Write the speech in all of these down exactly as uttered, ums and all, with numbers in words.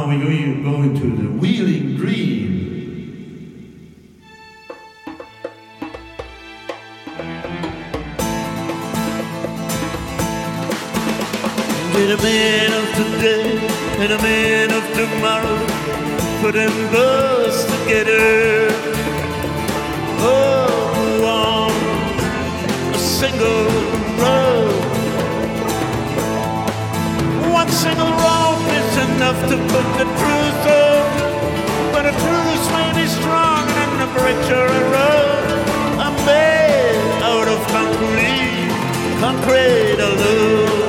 now we're going, going to the Wheeling Dream. Get a man of today and a man of tomorrow, put them both together. Oh, on a single road. One single road is enough to put the truth on, but a truth may be strong and the bricks are a road. I'm made out of concrete, concrete alone.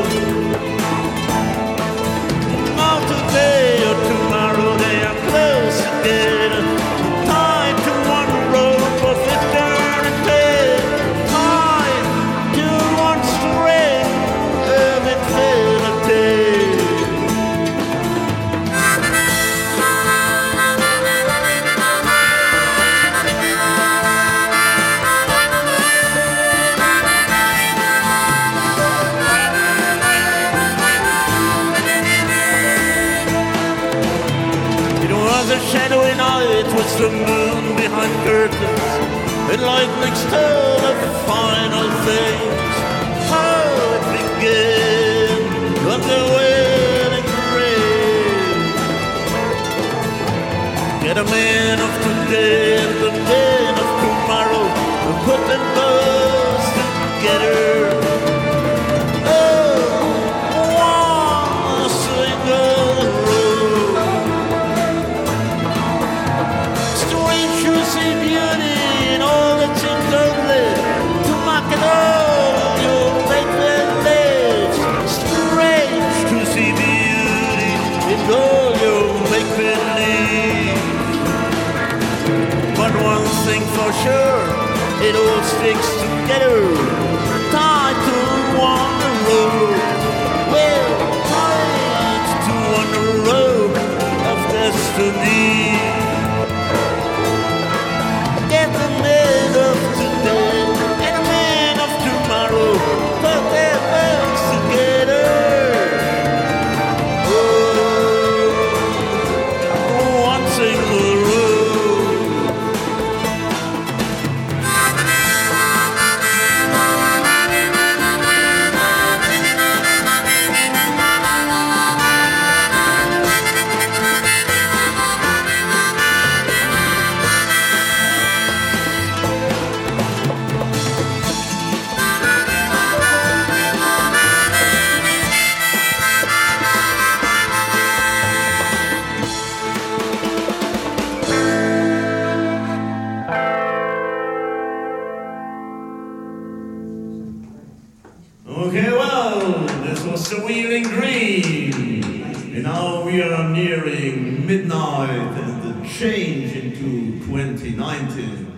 Today or tomorrow they are close together, tied to one rope of eternity, tied to one string of infinity. A shadowy night with the moon behind curtains, and lightning told of final things. How it began on the wedding ring. Get a man of today and the man of tomorrow, and put them both together. But one thing for sure, it all sticks together, tied to one rope, well, tied to one rope of destiny. Get the man of today and a man of tomorrow, put their backs together. Oh, one single rope. Okay, well, this was the Wheeling Dream, and now we are nearing midnight and the change into twenty nineteen.